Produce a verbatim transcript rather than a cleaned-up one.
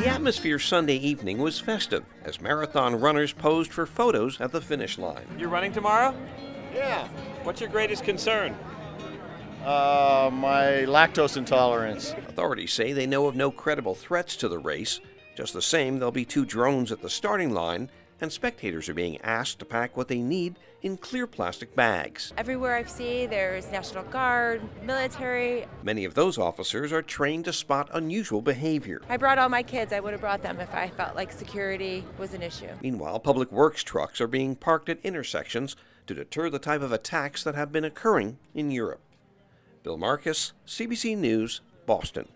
atmosphere Sunday evening was festive as marathon runners posed for photos at the finish line. You're running tomorrow? Yeah. What's your greatest concern? Uh, my lactose intolerance. Authorities say they know of no credible threats to the race. Just the same, there'll be two drones at the starting line, and spectators are being asked to pack what they need in clear plastic bags. Everywhere I see, there's National Guard, military. Many of those officers are trained to spot unusual behavior. I brought all my kids. I would have brought them if I felt like security was an issue. Meanwhile, public works trucks are being parked at intersections to deter the type of attacks that have been occurring in Europe. Bill Marcus, C B C News, Boston.